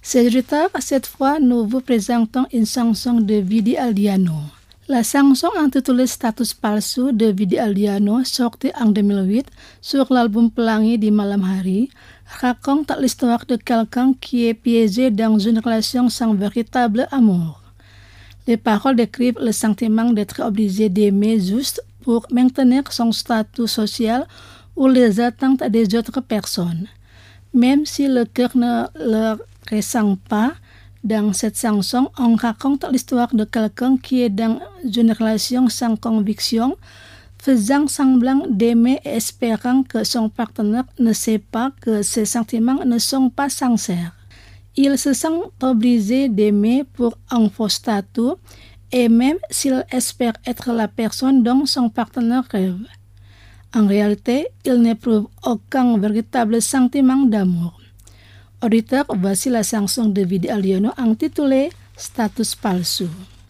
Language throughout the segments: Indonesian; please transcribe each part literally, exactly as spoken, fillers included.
C'est du retard, cette fois, nous vous présentons une chanson de Vidi Aldiano. La chanson intitulée Status Palsu de Vidi Aldiano, sortie en deux mille huit sur l'album Pelangi di Malam Hari, raconte l'histoire de quelqu'un qui est piégé dans une relation sans véritable amour. Les paroles décrivent le sentiment d'être obligé d'aimer juste pour maintenir son statut social ou les attentes des autres personnes. Même si le cœur ne le ressent pas, dans cette chanson, on raconte l'histoire de quelqu'un qui est dans une relation sans conviction, faisant semblant d'aimer et espérant que son partenaire ne sait pas que ses sentiments ne sont pas sincères. Il se sent obligé d'aimer pour un faux statut et même s'il espère être la personne dont son partenaire rêve. En réalité, il n'éprouve aucun véritable sentiment d'amour. Auditeur, voici la chanson de Vidi Aldiano intitulée Status Palsu.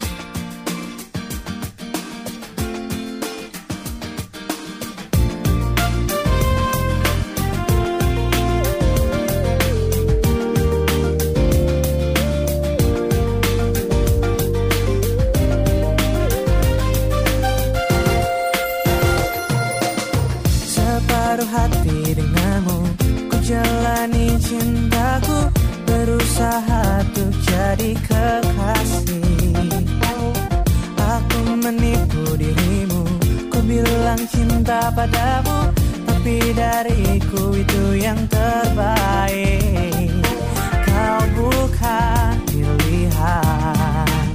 Separuh hati denganmu, ku jalani cintaku, berusaha untuk jadi kekasih. Aku menipu dirimu, ku bilang cinta padamu, tapi dariku itu yang terbaik. Kau bukan pilihan,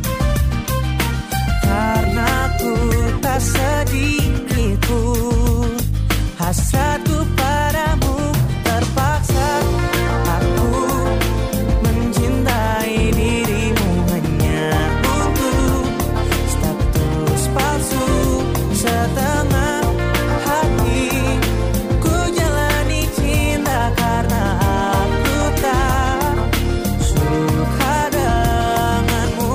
karena ku tak sedikit pun hasratku padamu terpaksa. Aku mencintai dirimu hanya untuk status palsu. Setengah hati ku jalani cinta karena aku tak suka denganmu.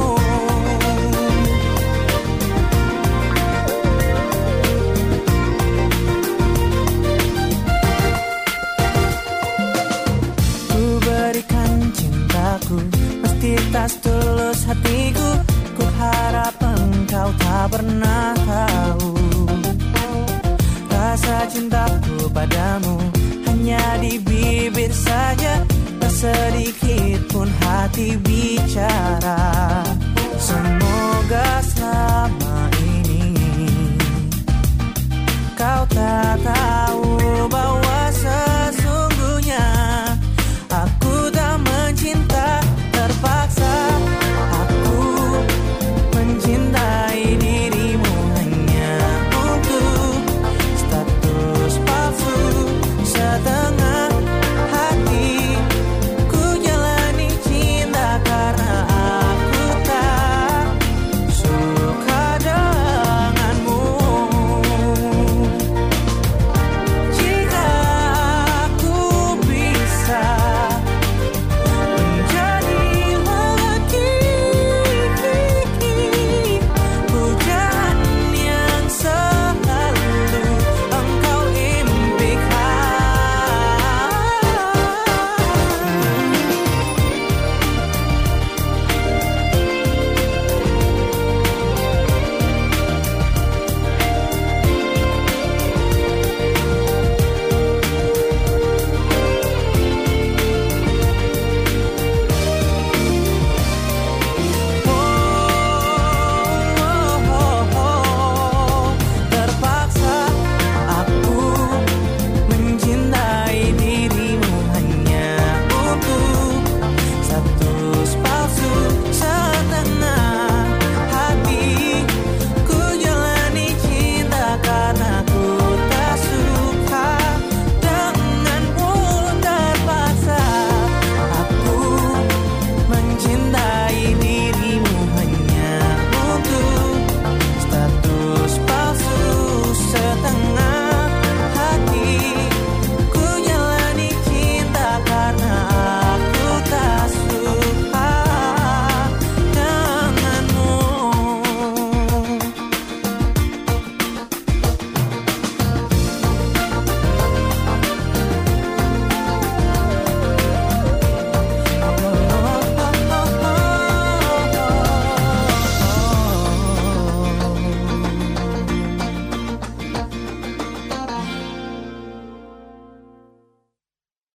Ku berikan cintaku, pasti tak tulus hatiku. Ku harap engkau tak pernah tahu rasa cintaku padamu hanya di bibir saja, tak sedikit pun hati bicara. Semoga selama ini kau tak tahu